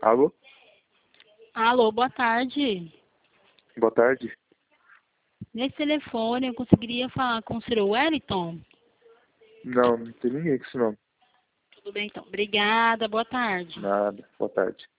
Alô? Alô, boa tarde. Boa tarde. Nesse telefone eu conseguiria falar com o Sr. Wellington? Não tem ninguém com esse nome. Tudo bem, então. Obrigada, boa tarde. Nada. Boa tarde.